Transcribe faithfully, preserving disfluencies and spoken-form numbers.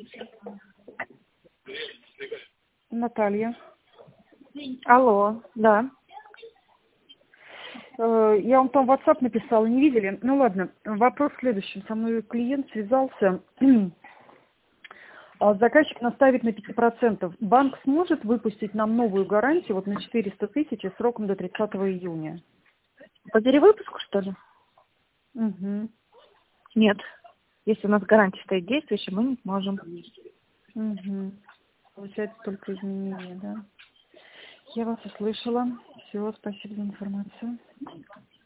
Наталья. Алло, да. Э, Я вам там в WhatsApp написала, не видели? Ну ладно, вопрос в следующем. Со мной клиент связался. А Заказчик наставит на пять процентов. Банк сможет выпустить нам новую гарантию вот на четыреста тысяч и сроком до тридцатого июня? По перевыпуску, что ли? Угу. Нет. Если у нас гарантия стоит действующая, мы не сможем. Угу. Получается только изменения, да? Я вас услышала. Все, спасибо за информацию.